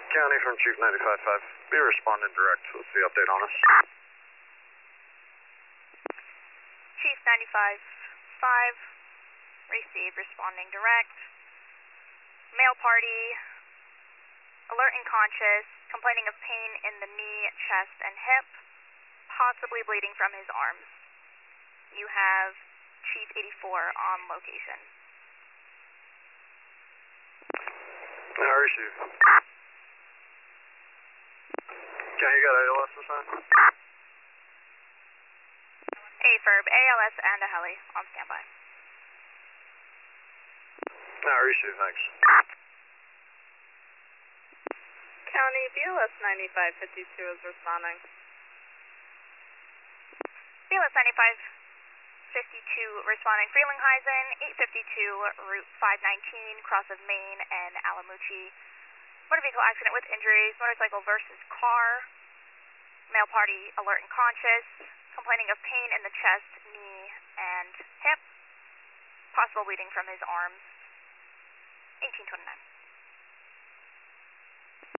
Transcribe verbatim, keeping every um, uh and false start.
County from Chief ninety-five five. Be responding direct. What's the update on us? Chief ninety-five five. Receive, responding direct. Male party, alert and conscious, complaining of pain in the knee, chest, and hip, possibly bleeding from his arms. You have Chief eighty-four on location. I receive. Can you got A L S this time? A F I R B, A L S and a heli on standby. I receive, thanks. County, B L S ninety-five fifty-two is responding. B L S ninety-five fifty-two responding. Frelinghuysen, eight fifty-two, Route five nineteen, cross of Maine and Alamucci. Motor vehicle accident with injuries, motorcycle versus car. Male party alert and conscious, complaining of pain in the chest, knee, and hip. Possible bleeding from his arms. eighteen twenty-nine.